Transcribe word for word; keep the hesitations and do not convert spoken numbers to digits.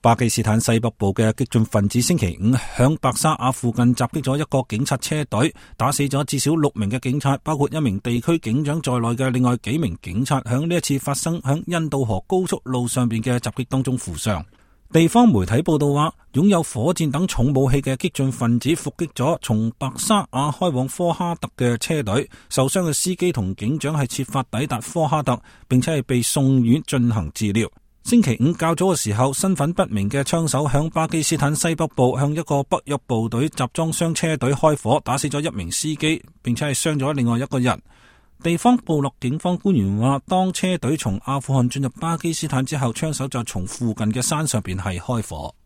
巴基斯坦西北部嘅激進分子星期五響白沙瓦附近襲擊咗一個警察車隊，打死咗至少六名嘅警察，包括一名地區警長在內嘅另外幾名警察響呢一次發生響印度河高速路上邊嘅襲擊當中負傷。地方媒體報道話，擁有火箭等重武器嘅激進分子伏擊咗從白沙瓦開往科哈特嘅車隊，受傷嘅司機同警長係設法抵達科哈特，並且係被送院進行治療。星期五較早嘅時候，身份不明嘅槍手向巴基斯坦西北部向一個北約部隊集裝箱車隊開火，打死咗一名司機，並且係傷咗另外一個人。地方部落警方官員話，當車隊從阿富汗進入巴基斯坦之後，槍手就從附近嘅山上邊係開火。